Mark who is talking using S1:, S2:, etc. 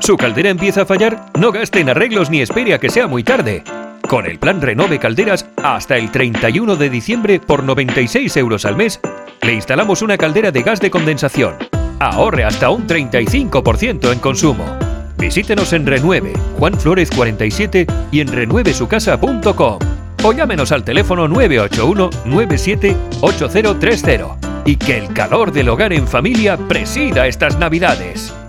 S1: ¿Su caldera empieza a fallar? No gaste en arreglos ni espere a que sea muy tarde. Con el plan Renove Calderas, hasta el 31 de diciembre por 96 euros al mes, le instalamos una caldera de gas de condensación. Ahorre hasta un 35% en consumo. Visítenos en Renueve, Juan Flores 47 y en renuevesucasa.com. O llámenos al teléfono 981 97 8030. Y que el calor del hogar en familia presida estas Navidades.